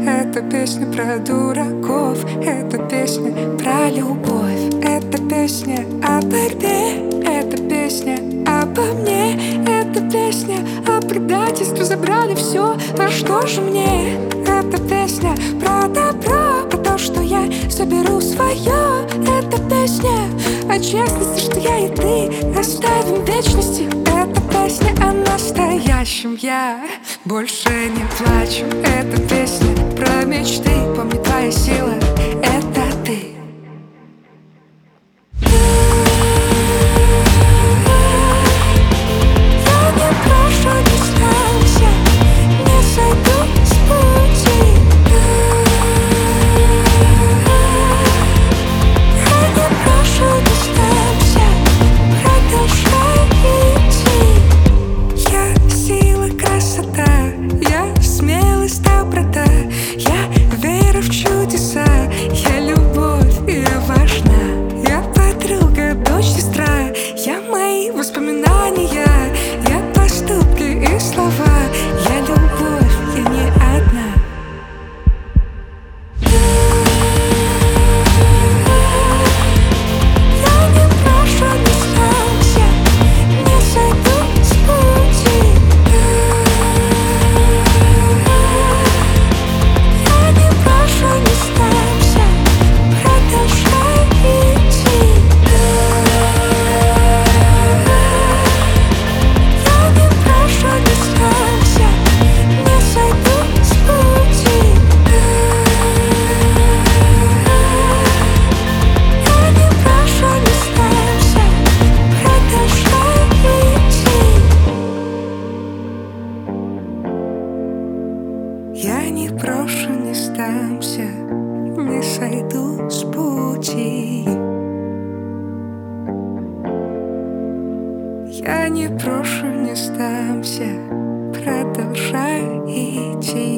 Это песня про дураков, это песня про любовь, это песня о борьбе, это песня обо мне, это песня о предательстве. Забрали все, а что же мне? Это песня про добро, про то, что я соберу свое. Это песня о честности, что я и ты оставим в вечности. Это песня о настоящем, я больше не плачу. Это песня про мечты, помни, твоя сила — это ты. Я не брошу, не сдамся, не сойду с пути. Я не брошу, не сдамся, продолжай идти.